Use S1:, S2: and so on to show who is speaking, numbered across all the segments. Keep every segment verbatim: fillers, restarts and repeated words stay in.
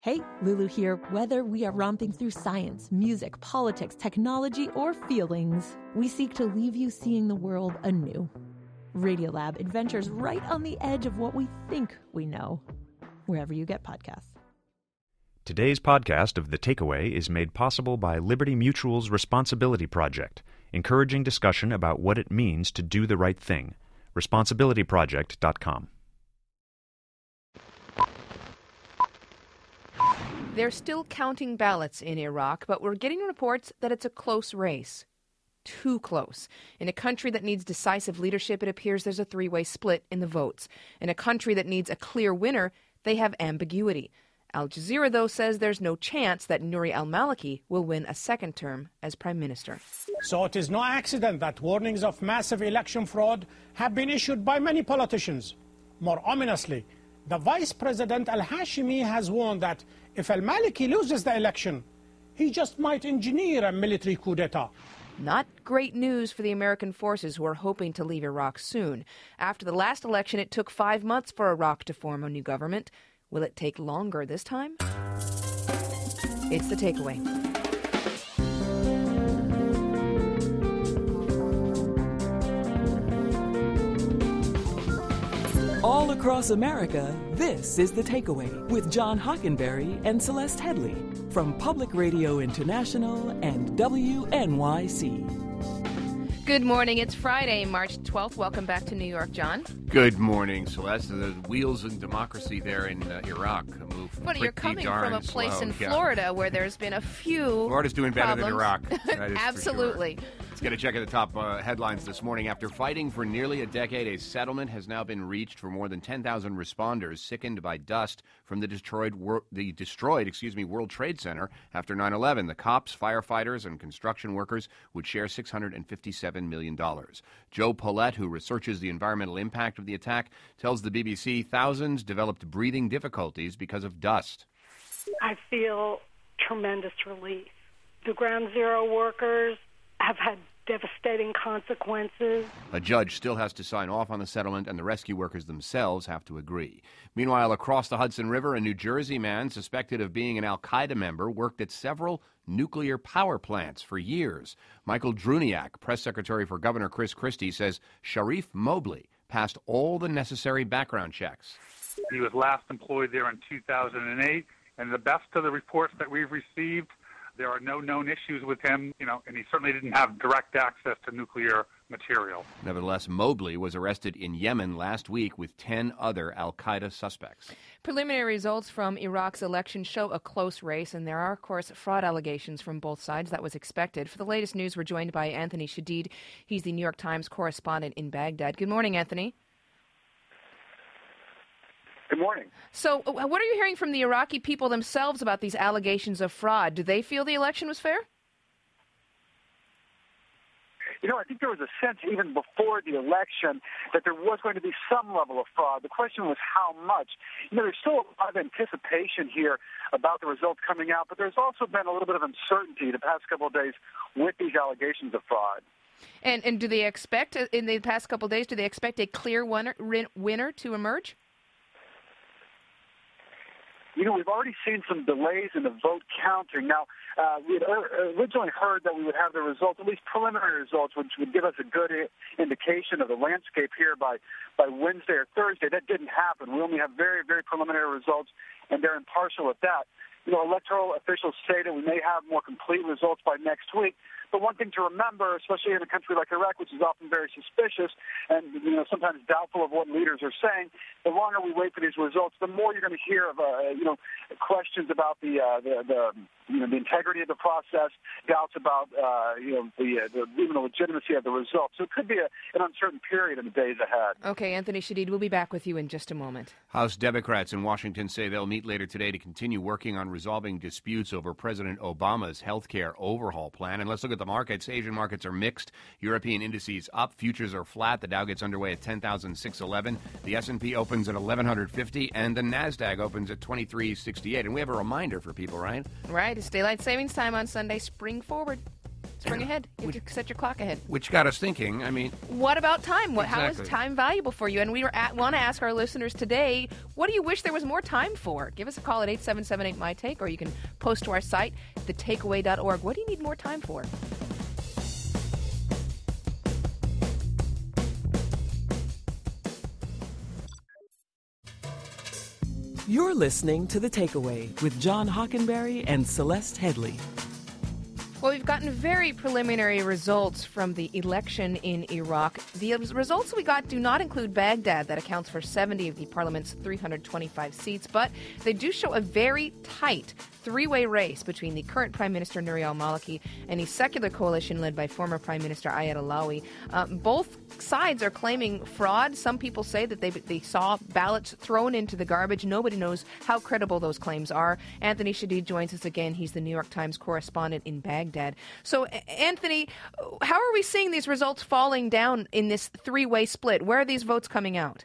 S1: Hey, Lulu here. Whether we are romping through science, music, politics, technology, or feelings, we seek to leave you seeing the world anew. Radiolab adventures right on the edge of what we think we know, wherever you get podcasts.
S2: Today's podcast of The Takeaway is made possible by Liberty Mutual's Responsibility Project, encouraging discussion about what it means to do the right thing. responsibility project dot com.
S3: They're still counting ballots in Iraq, but we're getting reports that it's a close race. Too close. In a country that needs decisive leadership, it appears there's a three-way split in the votes. In a country that needs a clear winner, they have ambiguity. Al Jazeera, though, says there's no chance that Nouri al-Maliki will win a second term as prime minister.
S4: So it is no accident that warnings of massive election fraud have been issued by many politicians. More ominously, the Vice President al-Hashimi has warned that if al-Maliki loses the election, he just might engineer a military coup d'etat.
S3: Not great news for the American forces who are hoping to leave Iraq soon. After the last election, it took five months for Iraq to form a new government. Will it take longer this time? It's The Takeaway.
S5: All across America, this is The Takeaway with John Hockenberry and Celeste Headley from Public Radio International and W N Y C.
S3: Good morning. It's Friday, March twelfth. Welcome back to New York, John.
S6: Good morning, Celeste. The wheels in democracy there in uh, Iraq move
S3: But you're coming from a place
S6: slow.
S3: in
S6: Yeah.
S3: Florida where there's been a few
S6: Florida's doing better
S3: problems.
S6: than Iraq. That is
S3: Absolutely.
S6: For sure. Let's get a check at the top uh, headlines this morning. After fighting for nearly a decade, a settlement has now been reached for more than ten thousand responders sickened by dust from the destroyed, wor- the destroyed excuse me, World Trade Center after nine eleven. The cops, firefighters, and construction workers would share six hundred fifty-seven million dollars. Joe Paulette, who researches the environmental impact of the attack, tells the B B C thousands developed breathing difficulties because of dust.
S7: I feel tremendous relief. The Ground Zero workers have had devastating consequences.
S6: A judge still has to sign off on the settlement, and the rescue workers themselves have to agree. Meanwhile, across the Hudson River, a New Jersey man suspected of being an al-Qaeda member worked at several nuclear power plants for years. Michael Druniak, press secretary for Governor Chris Christie, says Sharif Mobley passed all the necessary background checks.
S8: He was last employed there in two thousand eight, and the best of the reports that we've received, there are no known issues with him, you know, and he certainly didn't have direct access to nuclear material.
S6: Nevertheless, Mobley was arrested in Yemen last week with ten other al-Qaeda suspects.
S3: Preliminary results from Iraq's election show a close race, and there are, of course, fraud allegations from both sides. That was expected. For the latest news, we're joined by Anthony Shadid. He's the New York Times correspondent in Baghdad. Good morning, Anthony.
S9: Good morning.
S3: So what are you hearing from the Iraqi people themselves about these allegations of fraud? Do they feel the election was fair?
S9: You know, I think there was a sense even before the election that there was going to be some level of fraud. The question was how much. You know, there's still a lot of anticipation here about the results coming out, but there's also been a little bit of uncertainty the past couple of days with these allegations of fraud.
S3: And and do they expect, in the past couple of days, do they expect a clear winner, winner to emerge?
S9: You know, we've already seen some delays in the vote counting. Now, uh, we had originally heard that we would have the results, at least preliminary results, which would give us a good indication of the landscape here by, by Wednesday or Thursday. That didn't happen. We only have very, very preliminary results, and they're impartial at that. You know, electoral officials say that we may have more complete results by next week. But one thing to remember, especially in a country like Iraq, which is often very suspicious and, you know, sometimes doubtful of what leaders are saying, the longer we wait for these results, the more you're going to hear of, uh, you know, questions about the, uh, the, the, you know, the integrity of the process, doubts about, uh, you know, the, uh, the, even the legitimacy of the results. So it could be a, an uncertain period in the days ahead.
S3: Okay, Anthony Shadid, we'll be back with you in just a moment.
S6: House Democrats in Washington say they'll meet later today to continue working on resolving disputes over President Obama's health care overhaul plan. And let's look at the markets. Asian markets are mixed. European indices up. Futures are flat. The Dow gets underway at ten thousand six hundred eleven. The S and P opens at eleven fifty, and the NASDAQ opens at twenty-three sixty-eight. And we have a reminder for people, right?
S3: Right. It's daylight savings time on Sunday. Spring forward. Spring ahead. You have to set your clock ahead.
S6: Which got us thinking, I mean...
S3: What about time? What,
S6: exactly.
S3: How is time valuable for you? And we want to ask our listeners today, what do you wish there was more time for? Give us a call at eight seven seven eight, M Y Take, or you can post to our site, the takeaway dot org. What do you need more time for?
S5: You're listening to The Takeaway with John Hockenberry and Celeste Headlee.
S3: Well, we've gotten very preliminary results from the election in Iraq. The results we got do not include Baghdad, that accounts for seventy of the parliament's three hundred twenty-five seats, but they do show a very tight three-way race between the current Prime Minister Nouri al-Maliki and a secular coalition led by former Prime Minister Ayad Allawi. Uh, both sides are claiming fraud. Some people say that they they saw ballots thrown into the garbage. Nobody knows how credible those claims are. Anthony Shadid joins us again. He's the New York Times correspondent in Baghdad. So, Anthony, how are we seeing these results falling down in this three-way split? Where are these votes coming out?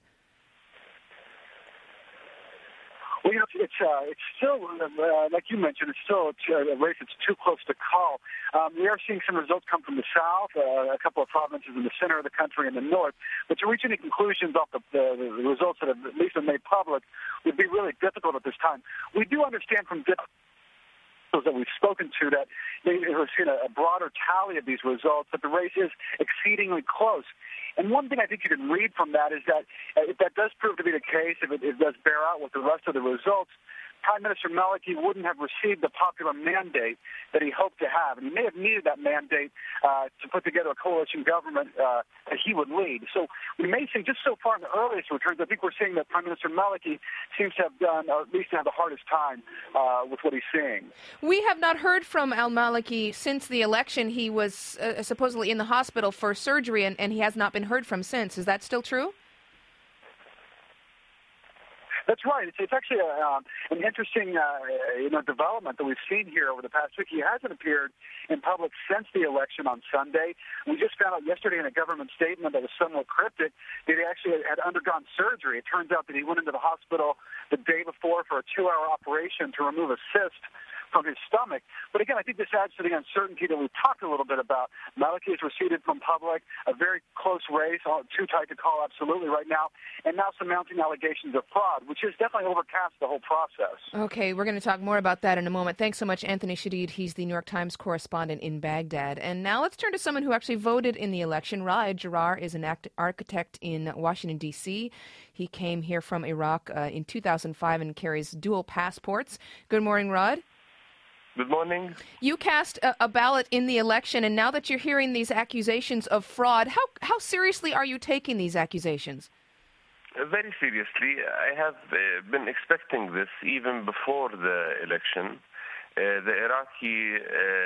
S9: Well, you know, it's uh, it's still, uh, like you mentioned, it's still a race that's too close to call. Um, we are seeing some results come from the south, uh, a couple of provinces in the center of the country and the north. But to reach any conclusions off the, the, the results that have at least been made public would be really difficult at this time. We do understand from different that we've spoken to that we've seen a, a broader tally of these results, but the race is exceedingly close. And one thing I think you can read from that is that uh, if that does prove to be the case, if it, it does bear out with the rest of the results, Prime Minister Maliki wouldn't have received the popular mandate that he hoped to have. And he may have needed that mandate uh, to put together a coalition government uh, that he would lead. So we may see, just so far in the earliest returns, I think we're seeing that Prime Minister Maliki seems to have done, or at least to have the hardest time uh, with what he's seeing.
S3: We have not heard from al-Maliki since the election. He was uh, supposedly in the hospital for surgery, and, and he has not been heard from since. Is that still true?
S9: That's right. It's, it's actually a, um, an interesting, uh, you know, development that we've seen here over the past week. He hasn't appeared in public since the election on Sunday. We just found out yesterday in a government statement that was somewhat cryptic that he actually had undergone surgery. It turns out that he went into the hospital the day before for a two-hour operation to remove a cyst from his stomach. But again, I think this adds to the uncertainty that we've talked a little bit about. Maliki is receded from public, a very close race, too tight to call absolutely right now, and now some mounting allegations of fraud, which has definitely overcast the whole process.
S3: Okay, we're going to talk more about that in a moment. Thanks so much, Anthony Shadid. He's the New York Times correspondent in Baghdad. And now let's turn to someone who actually voted in the election. Raed Jarrar is an act- architect in Washington, D C He came here from Iraq uh, in two thousand five and carries dual passports. Good morning, Raed.
S10: Good morning.
S3: You cast a, a ballot in the election, and now that you're hearing these accusations of fraud, how how seriously are you taking these accusations?
S10: Uh, very seriously. I have uh, been expecting this even before the election. Uh, the Iraqi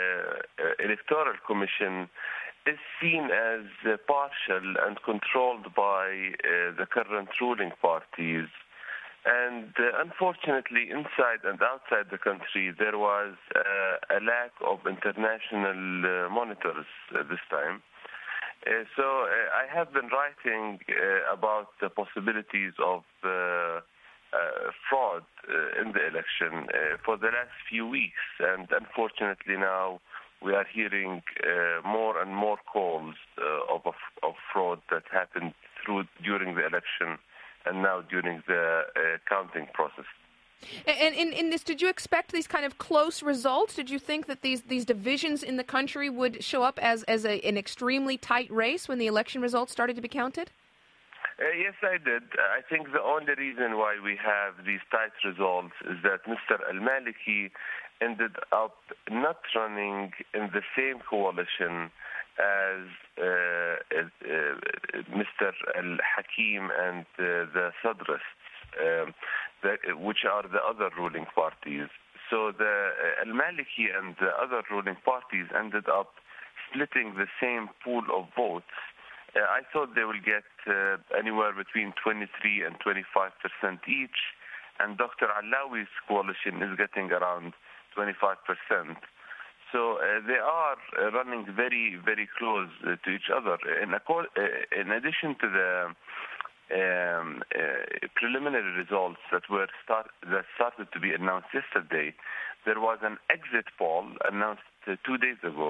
S10: uh, Electoral Commission is seen as uh, partial and controlled by uh, the current ruling parties. And uh, unfortunately, inside and outside the country, there was uh, a lack of international uh, monitors uh, this time. Uh, so uh, I have been writing uh, about the possibilities of uh, uh, fraud uh, in the election uh, for the last few weeks. And unfortunately now we are hearing uh, more and more calls uh, of, of fraud that happened through during the election and now during the uh, counting process.
S3: And in, in this, did you expect these kind of close results? Did you think that these, these divisions in the country would show up as, as a, an extremely tight race when the election results started to be counted?
S10: Uh, yes, I did. I think the only reason why we have these tight results is that Mister al-Maliki ended up not running in the same coalition as uh, uh, Mister al-Hakim and uh, the Sadrists, um, the, which are the other ruling parties. So the uh, al-Maliki and the other ruling parties ended up splitting the same pool of votes. Uh, I thought they will get uh, anywhere between twenty-three and twenty-five percent each, and Doctor Allawi's coalition is getting around twenty-five percent. So uh, they are uh, running very, very close uh, to each other. In, accord, uh, in addition to the um, uh, preliminary results that were start, that started to be announced yesterday, there was an exit poll announced uh, two days ago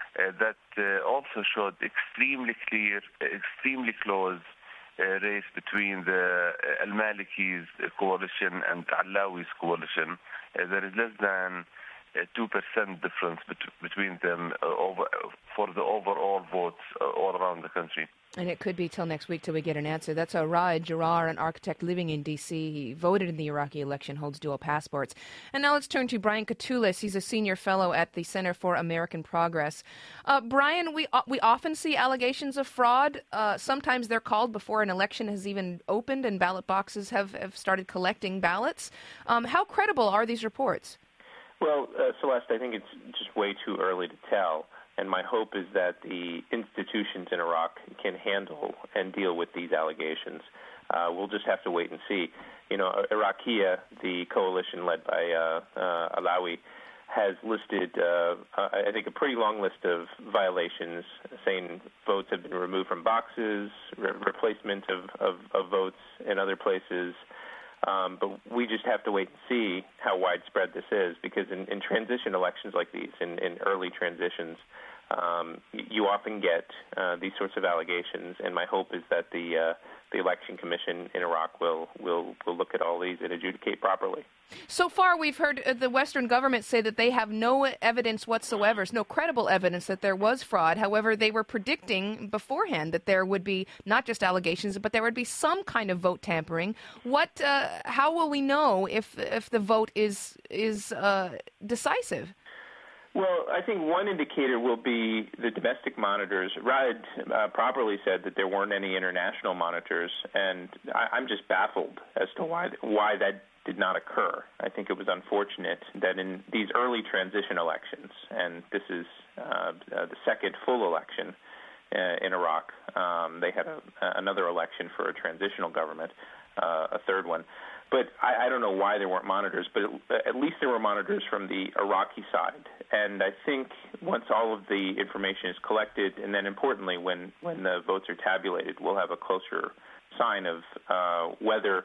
S10: uh, that uh, also showed extremely clear, extremely close uh, race between the uh, al-Maliki's coalition and Allawi's coalition. Uh, there is less than a two percent difference bet- between them uh, over, for the overall votes uh, all around the country.
S3: And it could be till next week till we get an answer. That's uh, Raed Jarrar, an architect living in D C. He voted in the Iraqi election, holds dual passports. And now let's turn to Brian Katulis. He's a senior fellow at the Center for American Progress. Uh, Brian, we uh, we often see allegations of fraud. Uh, sometimes they're called before an election has even opened and ballot boxes have, have started collecting ballots. Um, how credible are these reports?
S11: Well, uh, Celeste, I think it's just way too early to tell. And my hope is that the institutions in Iraq can handle and deal with these allegations. Uh, we'll just have to wait and see. You know, Iraqia, the coalition led by uh, uh, Allawi, has listed, uh, uh, I think, a pretty long list of violations, saying votes have been removed from boxes, re- replacement of, of, of votes in other places. Um, but we just have to wait and see how widespread this is, because in, in transition elections like these, in, in early transitions, um, you often get uh, these sorts of allegations. And my hope is that the uh, the election commission in Iraq will, will will look at all these and adjudicate properly.
S3: So far, we've heard the Western government say that they have no evidence whatsoever, no credible evidence that there was fraud. However, they were predicting beforehand that there would be not just allegations, but there would be some kind of vote tampering. What? Uh, how will we know if if the vote is is uh, decisive?
S11: Well, I think one indicator will be the domestic monitors. Raed uh, properly said that there weren't any international monitors, and I, I'm just baffled as to why why that did not occur. I think it was unfortunate that in these early transition elections, and this is uh, uh, the second full election uh, in Iraq, um, they had a, another election for a transitional government, uh, a third one. But I, I don't know why there weren't monitors, but at least there were monitors from the Iraqi side. And I think once all of the information is collected, and then importantly, when, when the votes are tabulated, we'll have a closer sign of uh, whether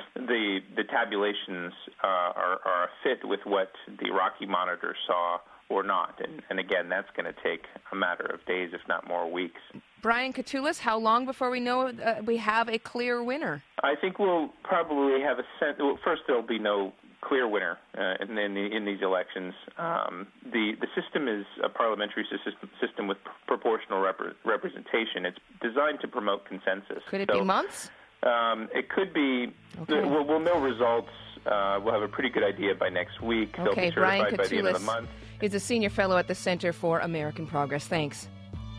S11: the the tabulations uh, are, are a fit with what the Iraqi monitors saw or not. And, and again, that's going to take a matter of days, if not more weeks.
S3: Brian Katulis, how long before we know uh, we have a clear winner?
S11: I think we'll probably have a sense. Well, first, there'll be no clear winner uh, in, in, the, in these elections. Um, the the system is a parliamentary system, system with proportional rep- representation. It's designed to promote consensus.
S3: Could it
S11: so,
S3: be months?
S11: Um, it could be.
S3: Okay.
S11: We'll, we'll know results. Uh, we'll have a pretty good idea by next week.
S3: Okay,
S11: They'll be certified
S3: Brian
S11: by the end of the
S3: Katulis
S11: month.
S3: is a senior fellow at the Center for American Progress. Thanks.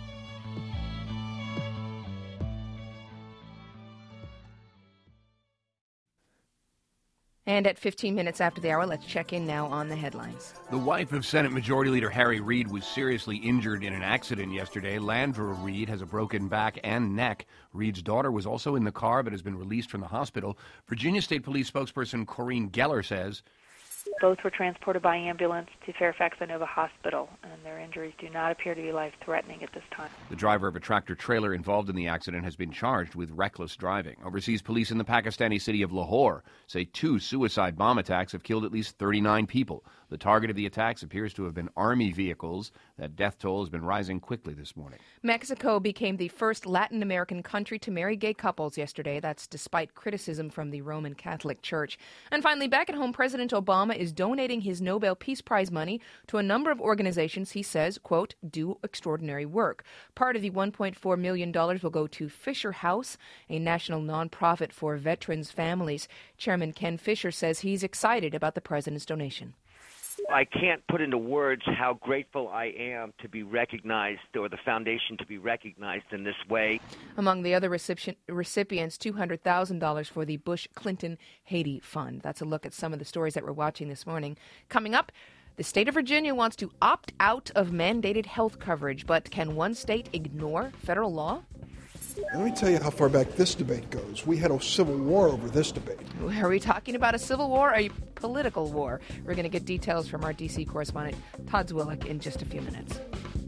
S3: And at fifteen minutes after the hour, let's check in now on the headlines.
S6: The wife of Senate Majority Leader Harry Reid was seriously injured in an accident yesterday. Landra Reid has a broken back and neck. Reid's daughter was also in the car but has been released from the hospital. Virginia State Police spokesperson Corinne Geller says,
S12: both were transported by ambulance to Fairfax Inova Hospital, and their injuries do not appear to be life-threatening at this time.
S6: The driver of a tractor-trailer involved in the accident has been charged with reckless driving. Overseas police in the Pakistani city of Lahore say two suicide bomb attacks have killed at least thirty-nine people. The target of the attacks appears to have been army vehicles. That death toll has been rising quickly this morning.
S3: Mexico became the first Latin American country to marry gay couples yesterday. That's despite criticism from the Roman Catholic Church. And finally, back at home, President Obama is donating his Nobel Peace Prize money to a number of organizations he says, quote, do extraordinary work. Part of the one point four million dollars will go to Fisher House, a national nonprofit for veterans' families. Chairman Ken Fisher says he's excited about the president's donation.
S13: I can't put into words how grateful I am to be recognized, or the foundation to be recognized in this way.
S3: Among the other recipient, recipients, two hundred thousand dollars for the Bush-Clinton Haiti Fund. That's a look at some of the stories that we're watching this morning. Coming up, the state of Virginia wants to opt out of mandated health coverage, but can one state ignore federal law?
S14: Let me tell you how far back this debate goes. We had a civil war over this debate.
S3: Are we talking about a civil war or a political war? We're going to get details from our D C correspondent, Todd Zwillick, in just a few minutes.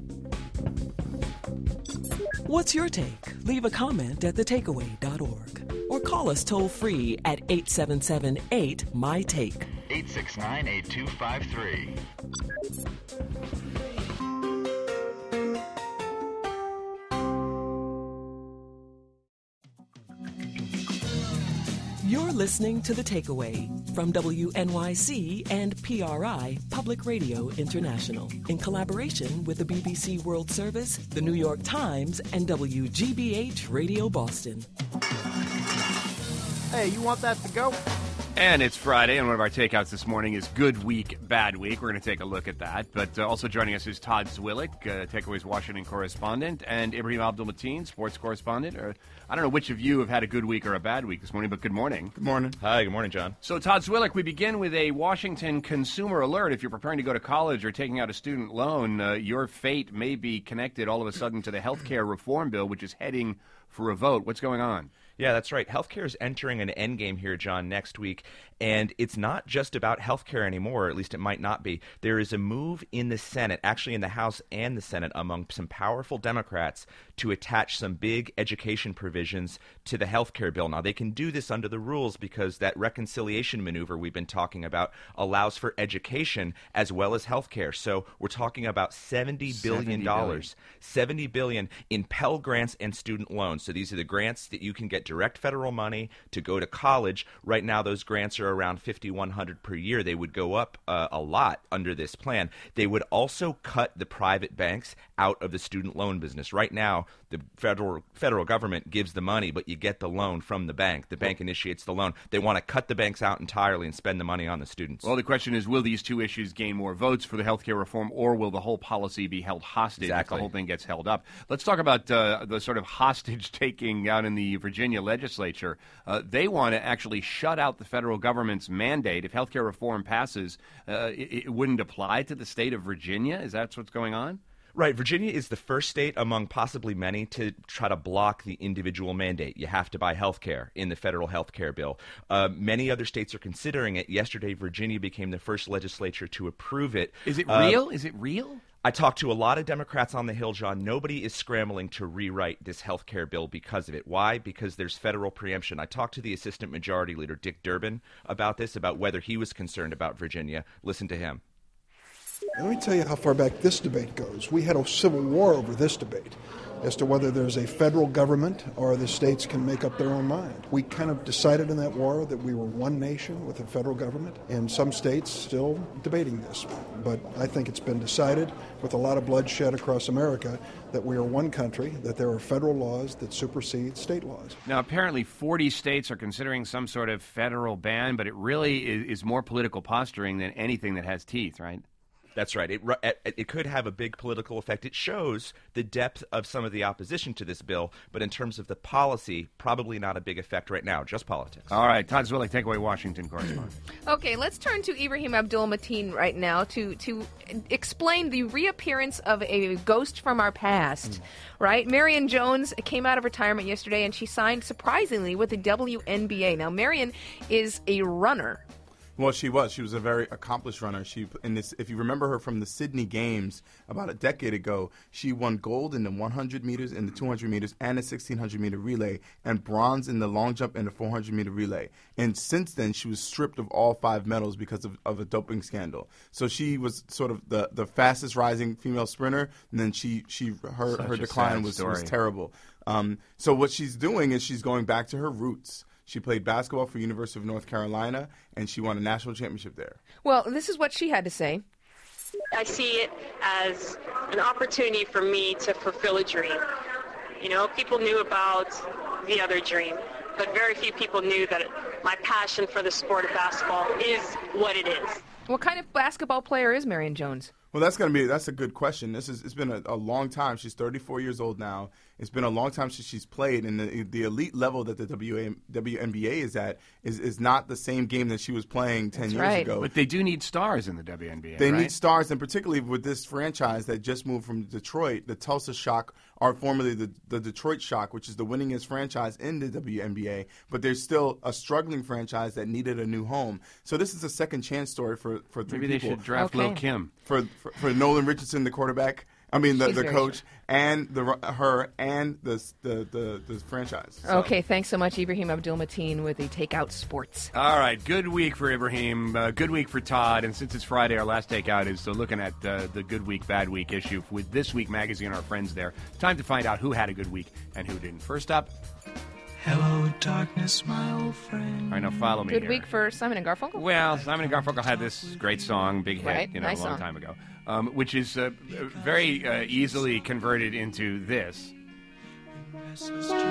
S5: What's your take? Leave a comment at the takeaway dot org or call us toll-free at eight seven seven eight, M Y Take.
S15: eight six nine, eight two five three.
S5: listening to The Takeaway from W N Y C and P R I, Public Radio International, in collaboration with the B B C World Service, the New York Times, and W G B H Radio Boston.
S15: Hey, you want that to go?
S6: And it's Friday, and one of our takeouts this morning is Good Week, Bad Week. We're going to take a look at that. But uh, also joining us is Todd Zwillich, uh, Takeaway's Washington correspondent, and Ibrahim Abdul-Mateen, sports correspondent. Or, I don't know which of you have had a good week or a bad week this morning, but good morning.
S15: Good morning.
S16: Hi, good morning, John.
S6: So, Todd Zwillich, we begin with a Washington consumer alert. If you're preparing to go to college or taking out a student loan, uh, your fate may be connected all of a sudden to the health care reform bill, which is heading for a vote. What's going on?
S16: Yeah, that's right. Healthcare is entering an endgame here, John, next week. And it's not just about healthcare anymore, or at least it might not be. There is a move in the Senate, actually in the House and the Senate, among some powerful Democrats to attach some big education provisions to the healthcare bill. Now, they can do this under the rules because that reconciliation maneuver we've been talking about allows for education as well as healthcare. So we're talking about seventy billion dollars. seventy billion dollars in Pell Grants and student loans. So these are the grants that you can get direct federal money to go to college. Right now, those grants are around five thousand one hundred dollars per year. They would go up uh, a lot under this plan. They would also cut the private banks out of the student loan business. Right now, the federal federal government gives the money, but you get the loan from the bank. The bank initiates the loan. They want to cut the banks out entirely and spend the money on the students.
S6: Well, the question is, will these two issues gain more votes for the health care reform, or will the whole policy be held hostage
S16: exactly.
S6: if the whole thing gets held up? Let's talk about uh, the sort of hostage-taking out in the Virginia legislature. Uh, they want to actually shut out the federal government's mandate. If health care reform passes, uh, it, it wouldn't apply to the state of Virginia? Is that what's going on?
S16: Right. Virginia is the first state among possibly many to try to block the individual mandate. You have to buy health care in the federal health care bill. Uh, many other states are considering it. Yesterday, Virginia became the first legislature to approve it.
S6: Is it
S16: uh,
S6: real? Is it real?
S16: I talked to a lot of Democrats on the Hill, John. Nobody is scrambling to rewrite this health care bill because of it. Why? Because there's federal preemption. I talked to the Assistant Majority Leader, Dick Durbin, about this, about whether he was concerned about Virginia. Listen to him.
S14: Let me tell you how far back this debate goes. We had a civil war over this debate as to whether there's a federal government or the states can make up their own mind. We kind of decided in that war that we were one nation with a federal government, and some states still debating this. But I think it's been decided with a lot of bloodshed across America that we are one country, that there are federal laws that supersede state laws.
S6: Now, apparently forty states are considering some sort of federal ban, but it really is, is more political posturing than anything that has teeth, right?
S16: That's right. It, it it could have a big political effect. It shows the depth of some of the opposition to this bill, but in terms of the policy, probably not a big effect right now, just politics.
S6: All right. Todd Zwillich, Takeaway Washington correspondent.
S3: Okay, let's turn to Ibrahim Abdul-Mateen right now to, to explain the reappearance of a ghost from our past, mm. right? Marion Jones came out of retirement yesterday, and she signed, surprisingly, with the W N B A. Now, Marion is a runner.
S15: Well, she was. She was a very accomplished runner. She, in this, if you remember her from the Sydney Games about a decade ago, she won gold in the one hundred meters, in the two hundred meters, and the sixteen hundred meter relay, and bronze in the long jump and the four hundred meter relay. And since then, she was stripped of all five medals because of, of a doping scandal. So she was sort of the, the fastest rising female sprinter, and then she, she her, her decline was, was terrible. Um, so what she's doing is she's going back to her roots. She played basketball for University of North Carolina, and she won a national championship there.
S3: Well, this is what she had to say.
S17: I see it as an opportunity for me to fulfill a dream. You know, people knew about the other dream, but very few people knew that my passion for the sport of basketball is what it is.
S3: What kind of basketball player is Marion Jones?
S15: Well, that's gonna be that's a good question. This is it's been a, a long time. She's thirty-four years old now. It's been a long time since she's played, and the, the elite level that the W N B A is at is, is not the same game that she was playing ten
S3: that's
S15: years
S3: right.
S15: ago.
S6: But they do need stars in the W N B A.
S15: They
S6: right?
S15: need stars, and particularly with this franchise that just moved from Detroit, the Tulsa Shock, or formerly the, the Detroit Shock, which is the winningest franchise in the W N B A. But there's still a struggling franchise that needed a new home. So this is a second chance story for, for three
S6: Maybe
S15: people.
S6: Maybe they should draft
S3: okay.
S6: Lil' Kim.
S15: For, for, for Nolan Richardson, the quarterback. I mean, the, the coach
S3: sure.
S15: and the her and the the the, the franchise. So.
S3: Okay, thanks so much, Ibrahim Abdul-Mateen with the Takeout Sports.
S6: All right, good week for Ibrahim, uh, good week for Todd, and since it's Friday, our last Takeout is so looking at uh, the Good Week, Bad Week issue with This Week Magazine and our friends there. Time to find out who had a good week and who didn't. First up,
S18: Hello, darkness, my old friend.
S6: All right, now follow me
S3: Good
S6: here.
S3: week for Simon and Garfunkel?
S6: Well, Simon and Garfunkel had this great song, big hit,
S3: Right,
S6: you know,
S3: nice
S6: a long
S3: song.
S6: time ago, um, which is uh, very uh, easily converted into this. It's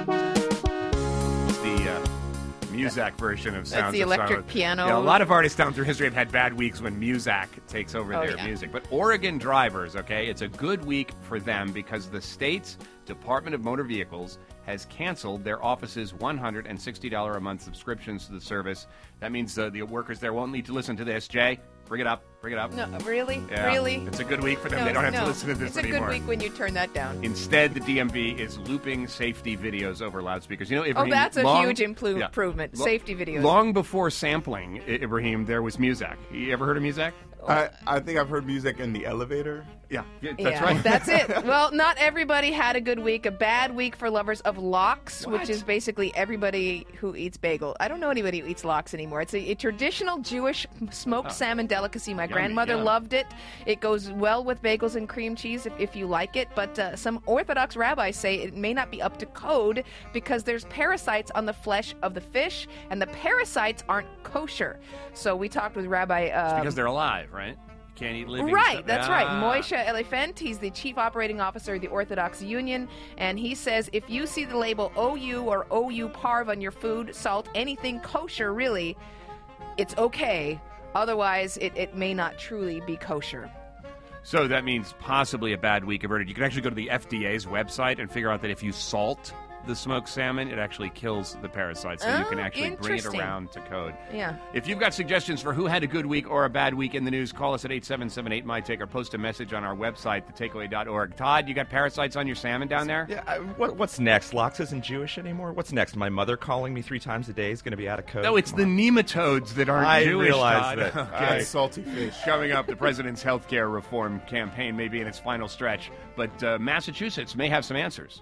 S6: the uh, Muzak version of
S3: That's
S6: Sounds
S3: the
S6: of
S3: electric
S6: Sorrow.
S3: piano.
S6: Yeah, a lot of artists down through history have had bad weeks when Muzak takes over
S3: Oh,
S6: their
S3: yeah.
S6: music. But Oregon drivers, okay, it's a good week for them because the state's Department of Motor Vehicles has canceled their office's one hundred sixty dollars a month subscriptions to the service. That means uh, the workers there won't need to listen to this. Jay, bring it up. Bring it up.
S3: No, really?
S6: Yeah,
S3: Really?
S6: It's a good week for them.
S3: No,
S6: they don't have
S3: no.
S6: to listen to this
S3: It's
S6: anymore.
S3: a good week when you turn that down.
S6: Instead, the D M V is looping safety videos over loudspeakers. You know, Ibrahim,
S3: Oh, that's a
S6: long-
S3: huge implu-
S6: yeah.
S3: improvement.
S6: Lo-
S3: Safety videos.
S6: Long before sampling, I- Ibrahim, there was Muzak. You ever heard of Muzak?
S15: I, I think I've heard music in the elevator.
S6: Yeah, that's
S3: yeah,
S6: right.
S3: That's it. Well, not everybody had a good week. A bad week for lovers of lox,
S6: What?
S3: which is basically everybody who eats bagel. I don't know anybody who eats lox anymore. It's a, a traditional Jewish smoked
S6: Oh.
S3: salmon delicacy. My
S6: Yummy,
S3: grandmother
S6: yeah.
S3: loved it. It goes well with bagels and cream cheese if, if you like it. But uh, some Orthodox rabbis say it may not be up to code because there's parasites on the flesh of the fish, and the parasites aren't kosher. So we talked with Rabbi.
S6: It's
S3: Uh,
S6: because they're alive, right? You can't eat living
S3: Right,
S6: stuff.
S3: that's
S6: Ah.
S3: right. Moshe Elefant, he's the chief operating officer of the Orthodox Union, and he says if you see the label O U or O U Parv on your food, salt, anything kosher, really, it's okay. Otherwise, it, it may not truly be kosher.
S6: So that means possibly a bad week averted. You can actually go to the F D A's website and figure out that if you salt the smoked salmon, it actually kills the parasites. So you
S3: Oh,
S6: can actually bring it
S3: interesting.
S6: around to code.
S3: Yeah.
S6: If you've got suggestions for who had a good week or a bad week in the news, call us at eight seven seven eight, M Y Take or post a message on our website, the takeaway dot org. Todd, you got parasites on your salmon down there?
S16: Yeah, I, what, what's next? Lox isn't Jewish anymore? What's next? My mother calling me three times a day is going to be out of code?
S6: No, it's the nematodes that aren't
S16: I
S6: Jewish,
S16: realize
S6: Todd.
S16: that.
S6: Okay.
S16: I-
S15: Salty fish.
S6: Coming up, the president's health care reform campaign may be in its final stretch, but uh, Massachusetts may have some answers.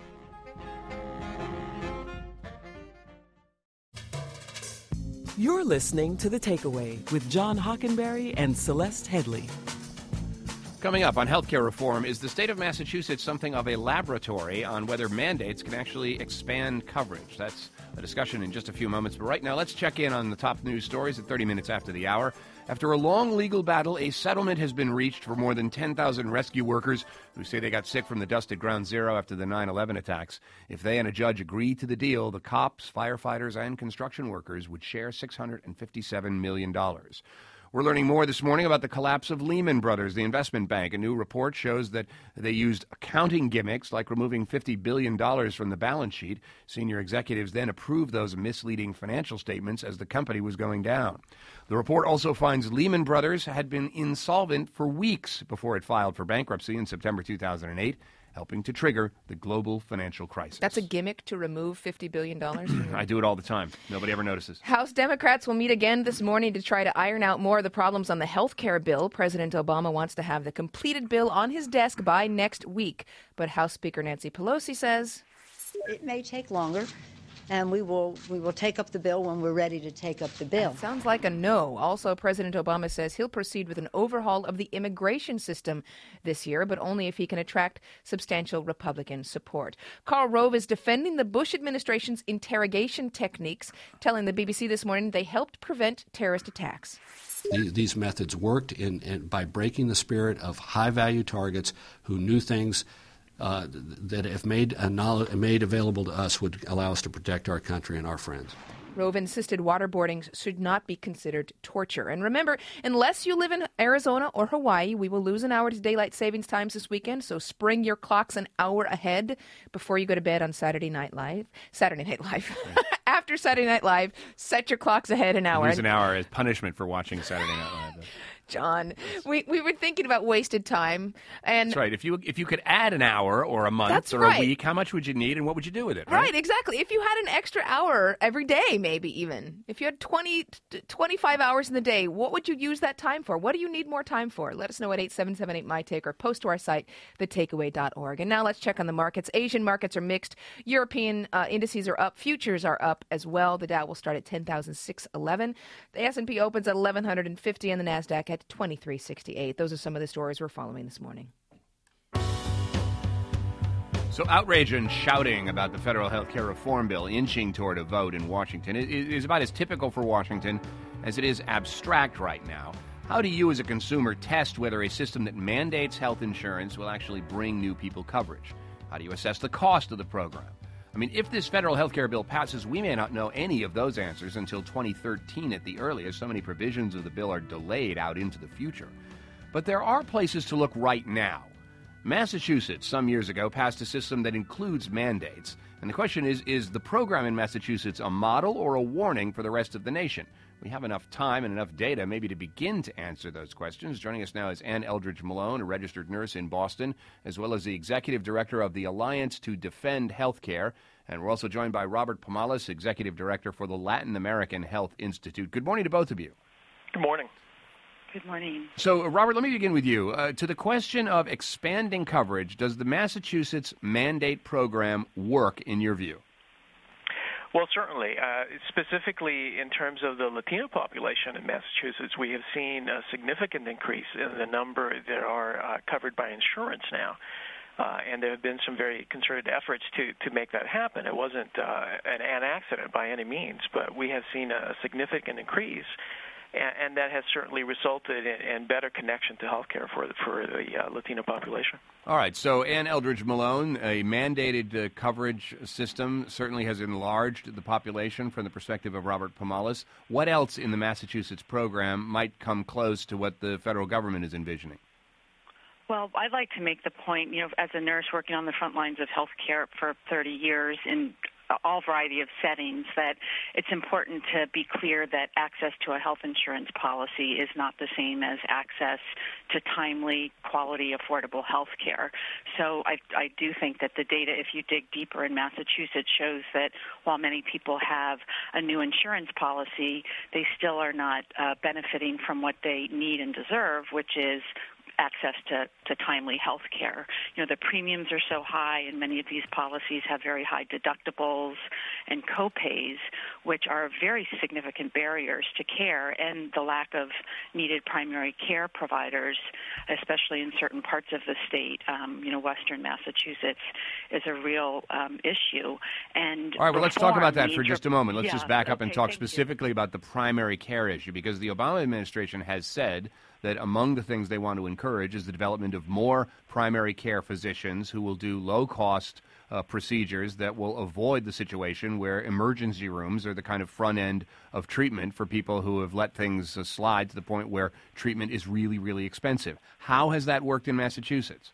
S5: You're listening to The Takeaway with John Hockenberry and Celeste Headley.
S6: Coming up on healthcare reform, is the state of Massachusetts something of a laboratory on whether mandates can actually expand coverage? That's a discussion in just a few moments. But right now, let's check in on the top news stories at thirty minutes after the hour. After a long legal battle, a settlement has been reached for more than ten thousand rescue workers who say they got sick from the dust at Ground Zero after the nine eleven attacks. If they and a judge agree to the deal, the cops, firefighters, and construction workers would share six hundred fifty-seven million dollars. We're learning more this morning about the collapse of Lehman Brothers, the investment bank. A new report shows that they used accounting gimmicks like removing fifty billion dollars from the balance sheet. Senior executives then approved those misleading financial statements as the company was going down. The report also finds Lehman Brothers had been insolvent for weeks before it filed for bankruptcy in September two thousand eight, helping to trigger the global financial crisis.
S3: That's a gimmick to remove fifty billion dollars.
S6: I do it all the time. Nobody ever notices.
S3: House Democrats will meet again this morning to try to iron out more of the problems on the health care bill. President Obama wants to have the completed bill on his desk by next week. But House Speaker Nancy Pelosi says
S19: it may take longer, and we will we will take up the bill when we're ready to take up the bill.
S3: That sounds like a no. Also, President Obama says he'll proceed with an overhaul of the immigration system this year, but only if he can attract substantial Republican support. Karl Rove is defending the Bush administration's interrogation techniques, telling the B B C this morning they helped prevent terrorist attacks.
S20: These methods worked in, in, by breaking the spirit of high-value targets who knew things uh, that, if made, uh, knowledge, made available to us, would allow us to protect our country and our friends.
S3: Rove insisted waterboarding should not be considered torture. And remember, unless you live in Arizona or Hawaii, we will lose an hour to daylight savings times this weekend, so spring your clocks an hour ahead before you go to bed on Saturday Night Live. Saturday Night Live. After Saturday Night Live, set your clocks ahead an hour.
S6: Lose an hour as punishment for watching Saturday Night Live.
S3: John, we, we were thinking about wasted time. And
S6: That's right. If you if you could add an hour or a month
S3: That's
S6: or
S3: right.
S6: a week, how much would you need and what would you do with it?
S3: Right, exactly. If you had an extra hour every day, maybe even. If you had twenty, twenty-five hours in the day, what would you use that time for? What do you need more time for? Let us know at eight seven seven eight, M Y Take or post to our site, the takeaway dot org. And now let's check on the markets. Asian markets are mixed. European uh, indices are up. Futures are up as well. The Dow will start at ten thousand six hundred eleven. The S and P opens at eleven fifty and the NASDAQ at twenty-three sixty-eight. Those are some of the stories we're following this morning.
S6: So outrage and shouting about the federal health care reform bill inching toward a vote in Washington is about as typical for Washington as it is abstract right now. How do you as a consumer test whether a system that mandates health insurance will actually bring new people coverage? How do you assess the cost of the program? I mean, if this federal health care bill passes, we may not know any of those answers until twenty thirteen at the earliest. So many provisions of the bill are delayed out into the future. But there are places to look right now. Massachusetts, some years ago, passed a system that includes mandates. And the question is, is the program in Massachusetts a model or a warning for the rest of the nation? We have enough time and enough data maybe to begin to answer those questions. Joining us now is Ann Eldridge Malone, a registered nurse in Boston, as well as the executive director of the Alliance to Defend Healthcare. And we're also joined by Robert Pomalis, executive director for the Latin American Health Institute. Good morning to both of you.
S21: Good morning.
S12: Good morning.
S6: So, uh, Robert, let me begin with you. Uh, to the question of expanding coverage, does the Massachusetts mandate program work in your view?
S21: Well, certainly. Uh, specifically in terms of the Latino population in Massachusetts, we have seen a significant increase in the number that are uh, covered by insurance now. Uh, and there have been some very concerted efforts to, to make that happen. It wasn't uh, an, an accident by any means, but we have seen a significant increase. And that has certainly resulted in, in better connection to healthcare for for the uh, Latino population.
S6: All right. So Ann Eldridge Malone, a mandated uh, coverage system certainly has enlarged the population from the perspective of Robert Pomalis. What else in the Massachusetts program might come close to what the federal government is envisioning?
S22: Well, I'd like to make the point, you know, as a nurse working on the front lines of healthcare for thirty years in all variety of settings, that it's important to be clear that access to a health insurance policy is not the same as access to timely, quality, affordable health care. So I, I do think that the data, if you dig deeper in Massachusetts, shows that while many people have a new insurance policy, they still are not uh, benefiting from what they need and deserve, which is access to, to timely health care. You know, the premiums are so high, and many of these policies have very high deductibles and co-pays, which are very significant barriers to care, and the lack of needed primary care providers, especially in certain parts of the state, um, you know, western Massachusetts, is a real um, issue. And
S6: all right, well, let's talk about that for just a moment. Let's
S22: yeah,
S6: just back up
S22: okay,
S6: and talk
S22: thank
S6: specifically
S22: you.
S6: about the primary care issue, because the Obama administration has said that among the things they want to encourage is the development of more primary care physicians who will do low-cost uh, procedures that will avoid the situation where emergency rooms are the kind of front end of treatment for people who have let things uh, slide to the point where treatment is really, really expensive. How has that worked in Massachusetts?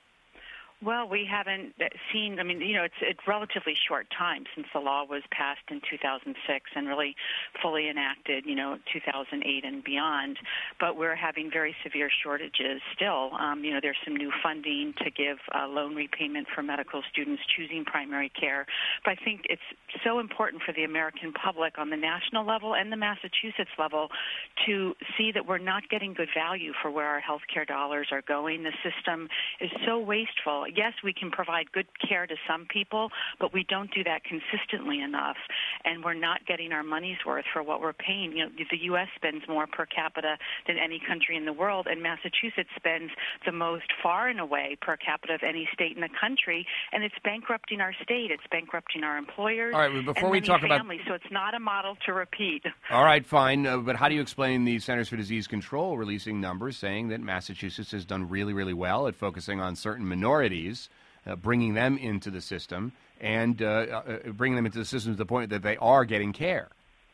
S22: Well, we haven't seen, I mean, you know, it's a relatively short time since the law was passed in two thousand six and really fully enacted, you know, two thousand eight and beyond. But we're having very severe shortages still. Um, you know, there's some new funding to give uh, loan repayment for medical students choosing primary care. But I think it's so important for the American public on the national level and the Massachusetts level to see that we're not getting good value for where our health care dollars are going. The system is so wasteful. Yes, we can provide good care to some people, but we don't do that consistently enough, and we're not getting our money's worth for what we're paying. You know, the U S spends more per capita than any country in the world, and Massachusetts spends the most far and away per capita of any state in the country, and it's bankrupting our state. It's bankrupting our employers.
S6: All right, well, before
S22: and
S6: we
S22: many
S6: talk about-
S22: families, so it's not a model to repeat.
S6: All right, fine. Uh, but how do you explain the Centers for Disease Control releasing numbers saying that Massachusetts has done really, really well at focusing on certain minorities, uh, bringing them into the system, and uh, uh, bringing them into the system to the point that they are getting care?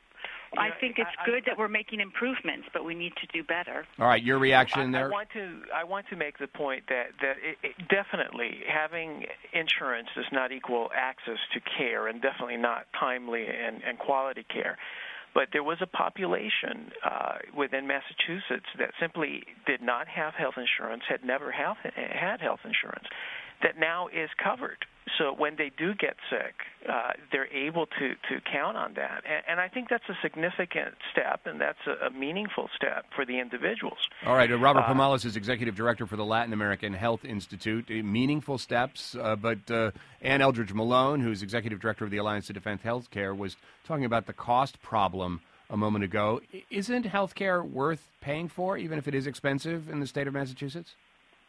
S22: I think it's good that we're making improvements, but we need to do better.
S6: All right, your reaction
S21: I,
S6: there?
S21: I want to I want to make the point that that it, it definitely having insurance does not equal access to care, and definitely not timely and, and quality care. But there was a population uh, within Massachusetts that simply did not have health insurance, had never have, had health insurance, that now is covered. So when they do get sick, uh, they're able to, to count on that. And, and I think that's a significant step, and that's a, a meaningful step for the individuals.
S6: All right, uh, Robert
S21: Uh,
S6: Pomalis is Executive Director for the Latin American Health Institute. Uh, meaningful steps, uh, but uh, Ann Eldridge Malone, who's Executive Director of the Alliance to Defend Healthcare, was talking about the cost problem a moment ago. I- Isn't healthcare worth paying for, even if it is expensive in the state of Massachusetts?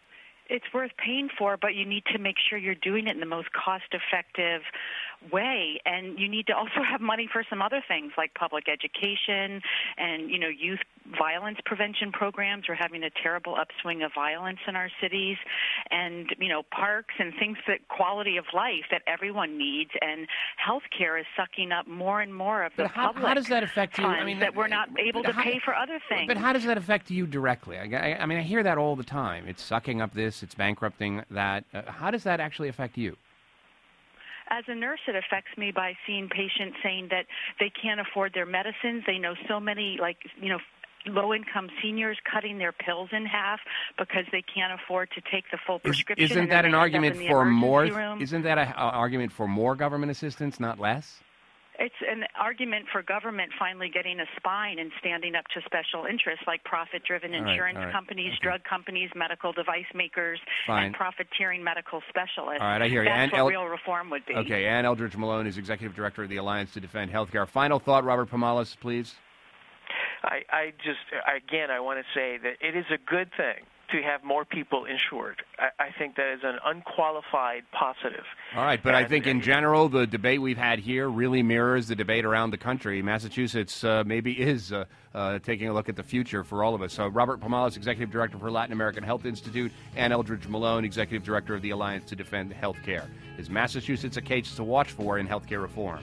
S22: it's worth paying for, but you need to make sure you're doing it in the most cost-effective way, and you need to also have money for some other things like public education and, you know, youth violence prevention programs. We're having a terrible upswing of violence in our cities, and, you know, parks and things that quality of life that everyone needs, and healthcare is sucking up more and more of the
S1: But how,
S22: public
S1: how does that affect you?
S22: funds
S1: I mean,
S22: that we're not able to
S1: how-
S22: pay for other things.
S1: But how does that affect you directly? I, I, I mean, I hear that all the time. It's sucking up this, it's bankrupting that. Uh, how does that actually affect you?
S22: As a nurse, it affects me by seeing patients saying that they can't afford their medicines. They know so many, like, you know, low-income seniors cutting their pills in half because they can't afford to take the full prescription.
S1: Isn't
S22: and
S1: that
S22: then
S1: an
S22: they end up
S1: argument
S22: in the
S1: for more?
S22: emergency room.
S1: Isn't that an argument for more government assistance, not less?
S22: It's an argument for government finally getting a spine and standing up to special interests like profit-driven
S1: All right,
S22: insurance
S1: all right,
S22: companies,
S1: okay.
S22: drug companies, medical device makers,
S1: Fine.
S22: and profiteering medical specialists.
S1: All right, I hear you.
S22: That's
S1: And
S22: what
S1: El-
S22: real reform would be.
S1: Okay, Ann Eldridge Malone is Executive Director of the Alliance to Defend Healthcare. Final thought, Robert Pomalis, please.
S21: I, I just, again, I want to say that it is a good thing to have more people insured. I, I think that is an unqualified positive.
S1: All right, but I
S21: And-
S1: think in general, the debate we've had here really mirrors the debate around the country. Massachusetts uh, maybe is uh, uh, taking a look at the future for all of us. So Robert Pomalis, Executive Director for Latin American Health Institute, and Eldridge Malone, Executive Director of the Alliance to Defend Healthcare. Is Massachusetts a case to watch for in healthcare reform?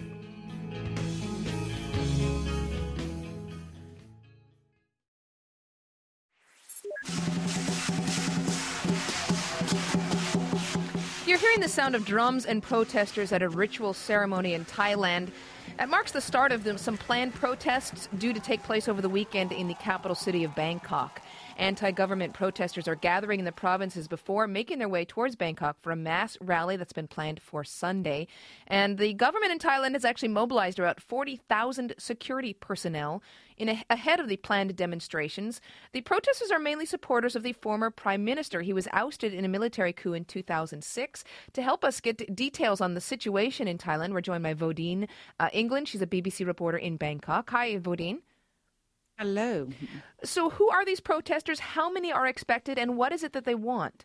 S3: You're hearing the sound of drums and protesters at a ritual ceremony in Thailand. It marks the start of the, some planned protests due to take place over the weekend in the capital city of Bangkok. Anti-government protesters are gathering in the provinces before making their way towards Bangkok for a mass rally that's been planned for Sunday. And the government in Thailand has actually mobilized about forty thousand security personnel in a, ahead of the planned demonstrations. The protesters are mainly supporters of the former prime minister. He was ousted in a military coup in two thousand six. To help us get details on the situation in Thailand, we're joined by Vodine uh, England. She's a B B C reporter in Bangkok. Hi, Vodine.
S2: Hello.
S3: So who are these protesters? How many are expected? And what is it that they want?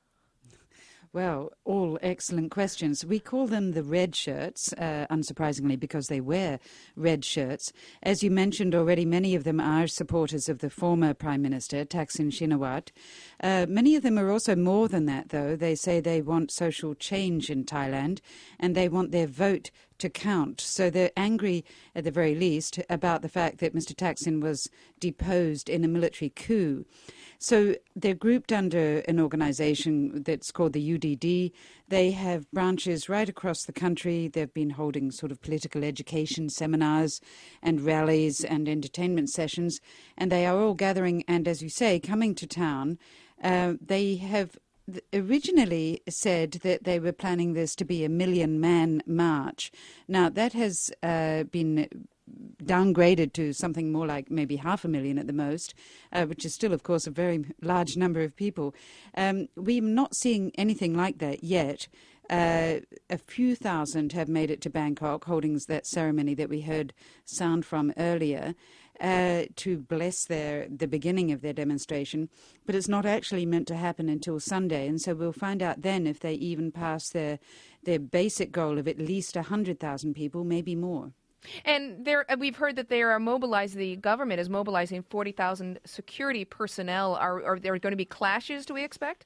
S2: Well, all excellent questions. We call them the red shirts, uh, unsurprisingly, because they wear red shirts. As you mentioned already, many of them are supporters of the former Prime Minister, Thaksin Shinawatra. Uh, many of them are also more than that, though. They say they want social change in Thailand, and they want their vote to count. So they're angry, at the very least, about the fact that Mister Thaksin was deposed in a military coup. So they're grouped under an organization that's called the U D D. They have branches right across the country. They've been holding sort of political education seminars and rallies and entertainment sessions. And they are all gathering and, as you say, coming to town. Uh, they have originally said that they were planning this to be a million-man march. Now, that has uh, been downgraded to something more like maybe half a million at the most, uh, which is still, of course, a very large number of people. Um, we're not seeing anything like that yet. Uh, a few thousand have made it to Bangkok, holding that ceremony that we heard sound from earlier, uh, to bless their the beginning of their demonstration. But it's not actually meant to happen until Sunday, and so we'll find out then if they even pass their their basic goal of at least one hundred thousand people, maybe more.
S3: And there, we've heard that they are mobilized, the government is mobilizing forty thousand security personnel. Are, are there going to be clashes, do we expect?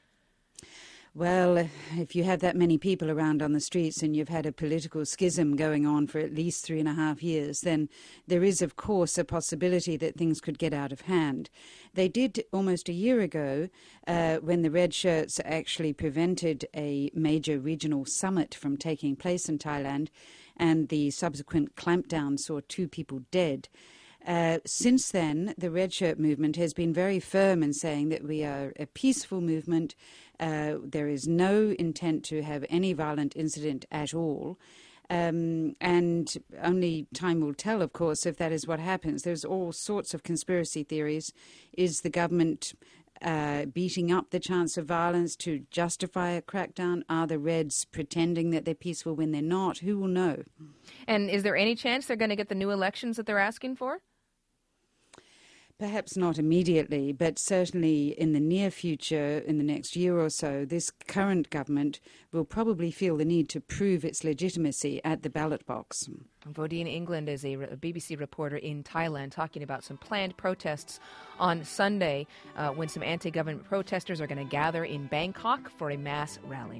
S2: Well, if you have that many people around on the streets and you've had a political schism going on for at least three and a half years, then there is, of course, a possibility that things could get out of hand. They did almost a year ago, uh, when the red shirts actually prevented a major regional summit from taking place in Thailand, and the subsequent clampdown saw two people dead. Uh, since then, the Red Shirt movement has been very firm in saying that we are a peaceful movement. Uh, there is no intent to have any violent incident at all. Um, and only time will tell, of course, if that is what happens. There's all sorts of conspiracy theories. Is the government uh, beating up the chance of violence to justify a crackdown? Are the Reds pretending that they're peaceful when they're not? Who will know?
S3: And is there any chance they're going to get the new elections that they're asking for?
S2: Perhaps not immediately, but certainly in the near future, in the next year or so, this current government will probably feel the need to prove its legitimacy at the ballot box.
S3: Vodine England is a B B C reporter in Thailand talking about some planned protests on Sunday uh, when some anti-government protesters are going to gather in Bangkok for a mass rally.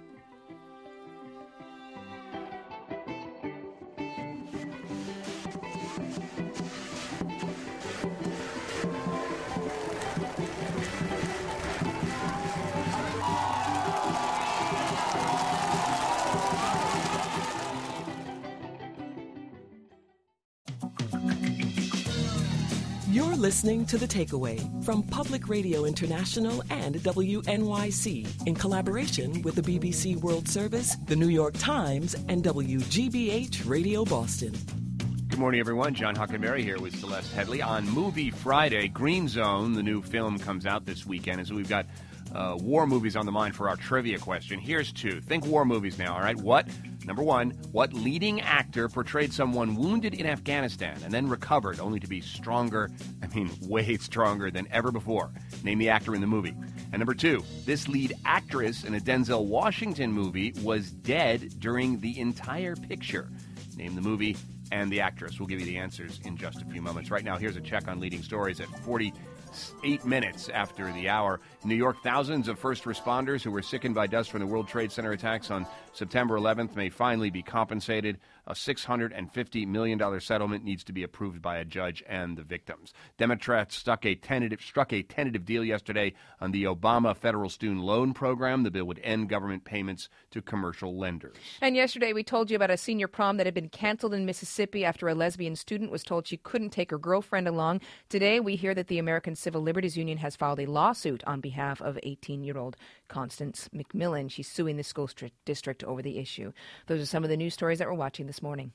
S5: You're listening to The Takeaway from Public Radio International and W N Y C in collaboration with the B B C World Service, the New York Times, and W G B H Radio Boston.
S1: Good morning, everyone. John Hockenberry here with Celeste Headley. On Movie Friday, Green Zone, the new film, comes out this weekend, and so we've got uh, war movies on the mind for our trivia question. Here's two. Think war movies now, all right? What? Number one, what leading actor portrayed someone wounded in Afghanistan and then recovered only to be stronger, I mean, way stronger than ever before? Name the actor in the movie. And number two, this lead actress in a Denzel Washington movie was dead during the entire picture. Name the movie and the actress. We'll give you the answers in just a few moments. Right now, here's a check on leading stories at forty-eight minutes after the hour. In New York, thousands of first responders who were sickened by dust from the World Trade Center attacks on September eleventh may finally be compensated. A six hundred fifty million dollars settlement needs to be approved by a judge and the victims. Democrats stuck a tentative, struck a tentative deal yesterday on the Obama federal student loan program. The bill would end government payments to commercial lenders.
S3: And yesterday we told you about a senior prom that had been canceled in Mississippi after a lesbian student was told she couldn't take her girlfriend along. Today we hear that the American Civil Liberties Union has filed a lawsuit on behalf of eighteen-year-old Constance McMillan. She's suing the school district over the issue. Those are some of the news stories that we're watching this morning.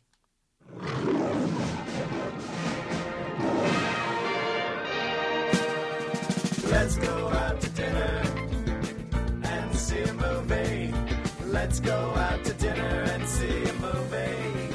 S18: Let's go out to dinner and see a movie. Let's go out to dinner and see a movie.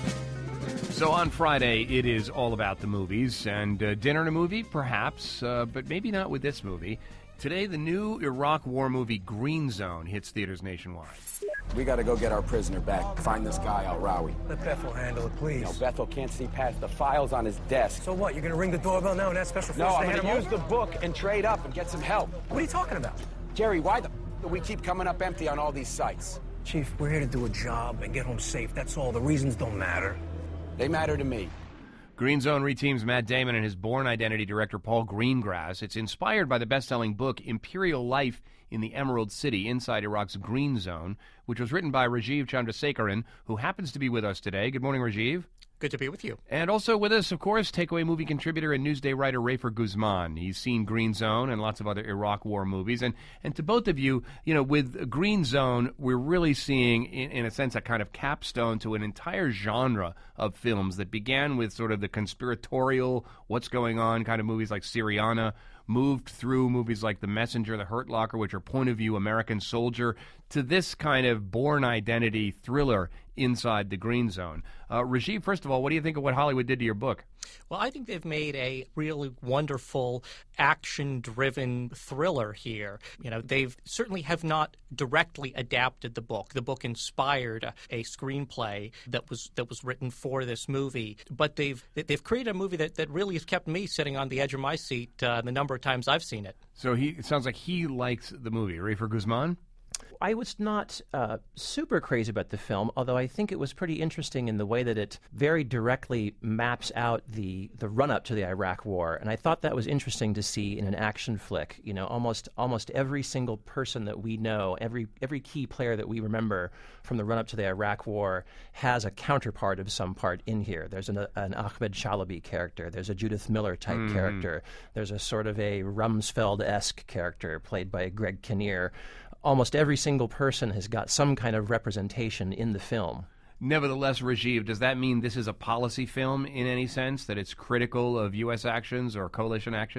S1: So on Friday, it is all about the movies, and uh, dinner and a movie, perhaps, uh, but maybe not with this movie. Today, the new Iraq war movie Green Zone hits theaters nationwide.
S4: We got to go get our prisoner back. Find this guy, Al-Rawi.
S7: Let Bethel handle it, please.
S4: No, Bethel can't see past the files on his desk.
S7: So what, you're going to ring the doorbell now and ask special
S4: No,
S7: forces
S4: I'm
S7: to
S4: going
S7: hand
S4: to
S7: him
S4: use
S7: over?
S4: the book and trade up and get some help.
S7: What are you talking about?
S4: Jerry, why the do we keep coming up empty on all these sites?
S7: Chief, we're here to do a job and get home safe. That's all. The reasons don't matter.
S4: They matter to me.
S1: Green Zone reteams Matt Damon and his Bourne Identity director Paul Greengrass. It's inspired by the best-selling book Imperial Life in the Emerald City, Inside Iraq's Green Zone, which was written by Rajiv Chandrasekaran, who happens to be with us today. Good morning, Rajiv.
S23: Good to be with you.
S1: And also with us, of course, Takeaway movie contributor and Newsday writer Rafer Guzman. He's seen Green Zone and lots of other Iraq war movies. And and to both of you, you know, with Green Zone, we're really seeing, in, in a sense, a kind of capstone to an entire genre of films that began with sort of the conspiratorial, what's going on kind of movies like Syriana, moved through movies like The Messenger, The Hurt Locker, which are point-of-view American Soldier, to this kind of Bourne Identity thriller inside the Green Zone. Uh, Rajiv, first of all, what do you think of what Hollywood did to your book?
S23: Well, I think they've made a really wonderful action-driven thriller here. You know, they've certainly have not directly adapted the book. The book inspired a, a screenplay that was that was written for this movie, but they've they've created a movie that, that really has kept me sitting on the edge of my seat uh, the number of times I've seen it.
S1: So he it sounds like he likes the movie. Rafer Guzman?
S24: I was not uh, super crazy about the film, although I think it was pretty interesting in the way that it very directly maps out the, the run-up to the Iraq War. And I thought that was interesting to see in an action flick. You know, almost almost every single person that we know, every every key player that we remember from the run-up to the Iraq War has a counterpart of some part in here. There's an, an Ahmed Chalabi character. There's a Judith Miller-type mm. character. There's a sort of a Rumsfeld-esque character played by Greg Kinnear. Almost every single person has got some kind of representation in the film.
S1: Nevertheless, Rajiv, does that mean this is a policy film in any sense, that it's critical of U S actions or coalition actions?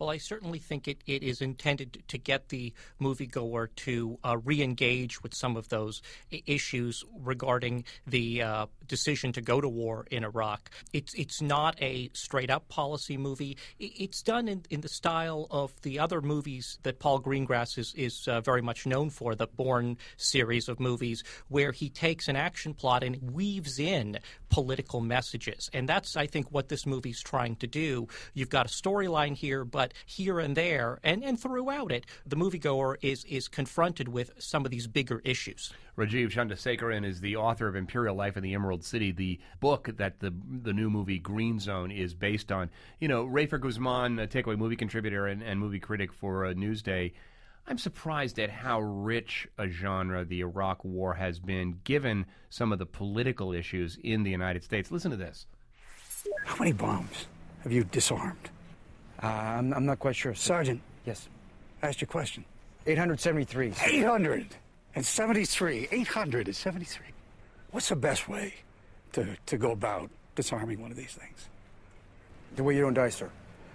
S23: Well, I certainly think it, it is intended to get the moviegoer to uh, re-engage with some of those I- issues regarding the uh, decision to go to war in Iraq. It's it's not a straight-up policy movie. It's done in, in the style of the other movies that Paul Greengrass is, is uh, very much known for, the Bourne series of movies, where he takes an action plot and weaves in political messages. And that's, I think, what this movie's trying to do. You've got a storyline here, but here and there, and, and throughout it, the moviegoer is, is confronted with some of these bigger issues.
S1: Rajiv Chandrasekaran is the author of Imperial Life in the Emerald City, the book that the the new movie Green Zone is based on. You know, Rafer Guzman, a Takeaway movie contributor and, and movie critic for uh, Newsday, I'm surprised at how rich a genre the Iraq War has been, given some of the political issues in the United States. Listen to this.
S7: How many bombs have you disarmed?
S8: Uh, I'm, I'm not quite sure.
S7: Sergeant.
S8: Yes.
S7: I asked you a question.
S8: eight hundred seventy-three.
S7: eight hundred seventy-three. eight hundred seventy-three. What's the best way to, to go about disarming one of these things?
S8: The way you don't die, sir.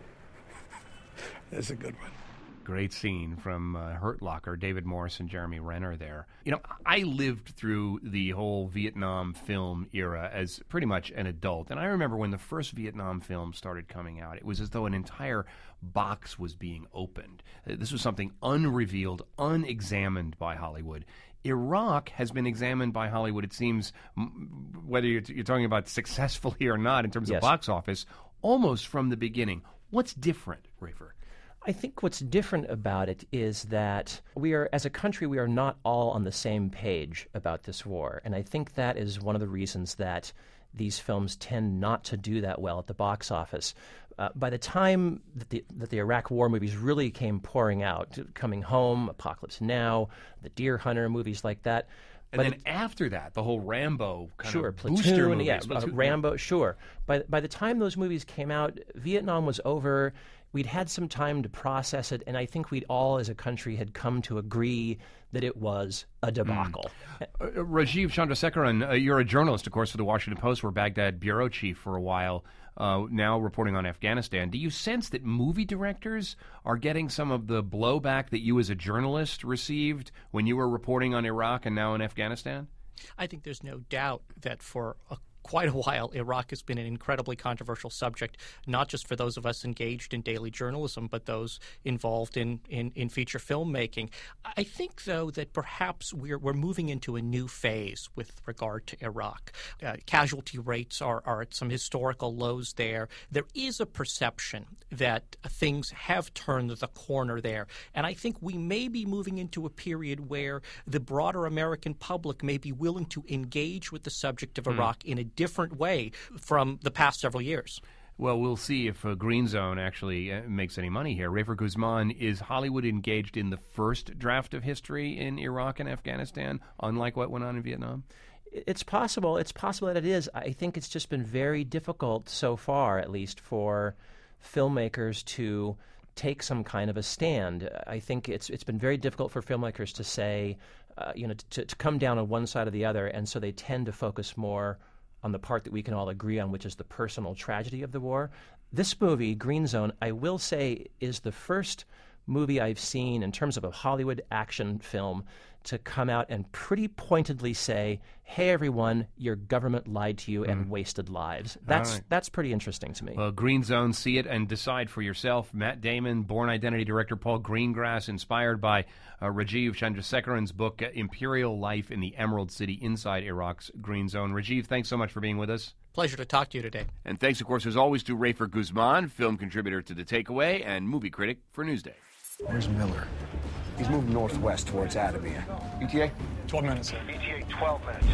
S7: That's a good one.
S1: Great scene from uh, Hurt Locker, David Morse and Jeremy Renner there. You know, I lived through the whole Vietnam film era as pretty much an adult. And I remember when the first Vietnam film started coming out, it was as though an entire box was being opened. This was something unrevealed, unexamined by Hollywood. Iraq has been examined by Hollywood, it seems, m- whether you're, t- you're talking about successfully or not in terms
S24: Yes.
S1: of box office, almost from the beginning. What's different, Rafer?
S24: I think what's different about it is that we are, as a country, we are not all on the same page about this war. And I think that is one of the reasons that these films tend not to do that well at the box office. Uh, by the time that the, that the Iraq War movies really came pouring out, Coming Home, Apocalypse Now, The Deer Hunter, movies like that.
S1: And
S24: by
S1: then
S24: the,
S1: after that, the whole Rambo kind
S24: sure,
S1: of
S24: Platoon,
S1: booster movies.
S24: yeah,
S1: Platoon,
S24: uh, Rambo, sure. By by the time those movies came out, Vietnam was over. We'd had some time to process it, and I think we'd all, as a country, had come to agree that it was a debacle.
S1: Mm. Uh, Rajiv Chandrasekaran, uh, you're a journalist, of course, for the Washington Post. We're Baghdad bureau chief for a while, uh, now reporting on Afghanistan. Do you sense that movie directors are getting some of the blowback that you as a journalist received when you were reporting on Iraq and now in Afghanistan?
S23: I think there's no doubt that for a quite a while, Iraq has been an incredibly controversial subject, not just for those of us engaged in daily journalism, but those involved in, in, in feature filmmaking. I think, though, that perhaps we're, we're moving into a new phase with regard to Iraq. Uh, casualty rates are, are at some historical lows there. There is a perception that things have turned the corner there. And I think we may be moving into a period where the broader American public may be willing to engage with the subject of mm. Iraq in a different way from the past several years.
S1: Well, we'll see if uh, Green Zone actually uh, makes any money here. Rafer Guzman, is Hollywood engaged in the first draft of history in Iraq and Afghanistan, unlike what went on in Vietnam?
S24: It's possible. It's possible that it is. I think it's just been very difficult so far, at least, for filmmakers to take some kind of a stand. I think it's it's been very difficult for filmmakers to say, uh, you know, to, to come down on one side or the other, and so they tend to focus more on the part that we can all agree on, which is the personal tragedy of the war. This movie, Green Zone, I will say is the first movie I've seen in terms of a Hollywood action film to come out and pretty pointedly say, hey, everyone, your government lied to you and mm. wasted lives. That's
S1: right.
S24: that's pretty interesting to me.
S1: Well, Green Zone, see it and decide for yourself. Matt Damon, Bourne Identity director Paul Greengrass, inspired by uh, Rajiv Chandrasekaran's book, uh, Imperial Life in the Emerald City Inside Iraq's Green Zone. Rajiv, thanks so much for being with us.
S23: Pleasure to talk to you today.
S1: And thanks, of course, as always, to Rafer Guzman, film contributor to The Takeaway and movie critic for Newsday.
S4: Where's Miller? He's moving northwest towards Adabia. E T A?
S7: twelve minutes, sir.
S13: E T A, twelve minutes.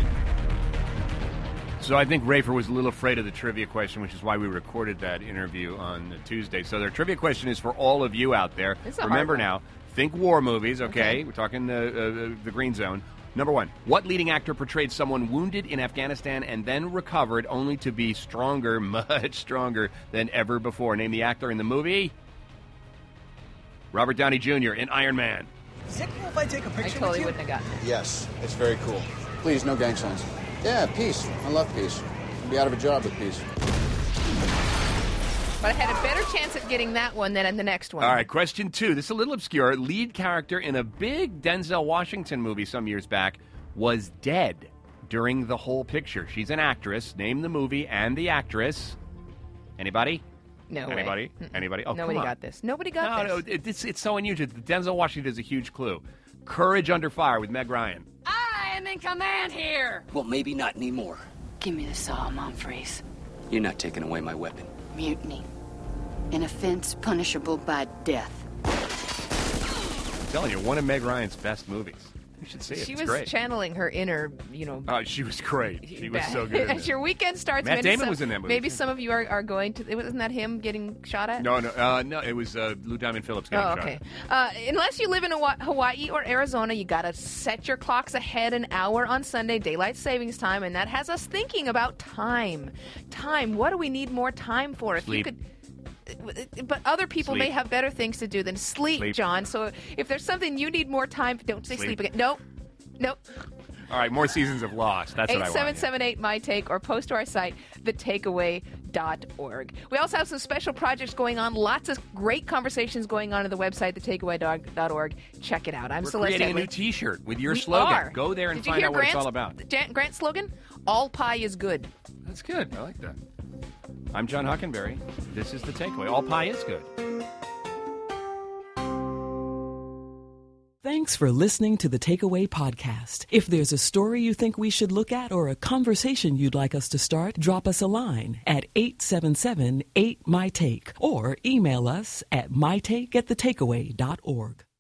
S1: So I think Rafer was a little afraid of the trivia question, which is why we recorded that interview on Tuesday. So their trivia question is for all of you out there. Remember now, think war movies, okay? okay. We're talking the, uh, the Green Zone. Number one, what leading actor portrayed someone wounded in Afghanistan and then recovered only to be stronger, much stronger than ever before? Name the actor in the movie. Robert Downey Junior in Iron Man.
S7: Is it cool if I take a picture
S3: I totally
S7: with you?
S3: wouldn't have gotten it.
S4: Yes, it's very cool. Please, no gang signs. Yeah, peace. I love peace. I'll be out of a job with peace.
S3: But I had a better chance at getting that one than in the next one.
S1: All right, question two. This is a little obscure. Lead character in a big Denzel Washington movie some years back was dead during the whole picture. She's an actress. Name the movie and the actress. Anybody?
S3: No way.
S1: Anybody? Anybody? Oh,
S3: Nobody
S1: come on.
S3: got this. Nobody got
S1: no,
S3: this.
S1: No, it, it's, it's so unusual. Denzel Washington is a huge clue. Courage Under Fire with Meg Ryan.
S9: I am in command here.
S10: Well, maybe not anymore.
S9: Give me the saw, Monfreeze.
S10: You're not taking away my weapon.
S9: Mutiny. An offense punishable by death.
S1: I'm telling you, one of Meg Ryan's best movies. You should see it.
S3: She
S1: it's
S3: was
S1: great.
S3: channeling her inner, you know.
S1: Oh, she was great. She was so good.
S3: As your weekend starts,
S1: Matt
S3: maybe
S1: Damon
S3: some,
S1: was in that movie.
S3: Maybe some of you are, are going to. Wasn't that him getting shot at?
S1: No, no, uh, no. It was uh, Lou Diamond Phillips getting
S3: Oh,
S1: shot
S3: okay.
S1: at.
S3: Uh, unless you live in Hawa- Hawaii or Arizona, you got to set your clocks ahead an hour on Sunday, daylight savings time, and that has us thinking about time. Time. What do we need more time for? If
S1: Sleep.
S3: you could. But other people
S1: Sleep.
S3: may have better things to do than sleep,
S1: Sleep.
S3: John. So if there's something you need more time, don't say sleep,
S1: Sleep.
S3: again. Nope. Nope.
S1: All right, more seasons of Lost. That's what I
S3: eight
S1: want.
S3: seven seven eight my take or post to our site, the takeaway dot org. We also have some special projects going on. Lots of great conversations going on at the website, the takeaway dot org. Check it out. I'm
S1: We're
S3: Celeste
S1: creating a
S3: Headley.
S1: new T-shirt with your
S3: We
S1: slogan.
S3: are.
S1: Go there and
S3: Did you
S1: find
S3: hear
S1: out what
S3: Grant's,
S1: it's all about.
S3: Jan- Grant's slogan? All pie is good.
S1: That's good. I like that. I'm John Huckenberry. This is The Takeaway. All pie is good.
S5: Thanks for listening to the Takeaway Podcast. If there's a story you think we should look at or a conversation you'd like us to start, drop us a line at eight seven seven eight my take or email us at mytake at the takeaway dot org.